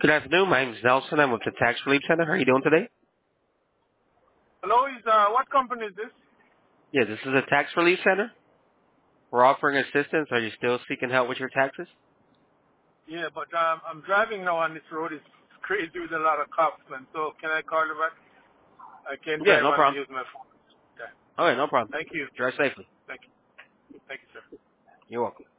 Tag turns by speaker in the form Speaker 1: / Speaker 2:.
Speaker 1: Good afternoon. My name is Nelson. I'm with the Tax Relief Center. How are you doing today?
Speaker 2: Hello, what company is this?
Speaker 1: Yeah, this is a Tax Relief Center. We're offering assistance. Are you still seeking help with your taxes?
Speaker 2: Yeah, but I'm driving now on this road. It's crazy with a lot of cops, man. So can I call you back? I can't
Speaker 1: Yeah,
Speaker 2: drive
Speaker 1: no
Speaker 2: and
Speaker 1: problem.
Speaker 2: use my phone. Okay.
Speaker 1: All right, no problem.
Speaker 2: Thank you.
Speaker 1: Drive safely.
Speaker 2: Thank you. Thank you, sir.
Speaker 1: You're welcome.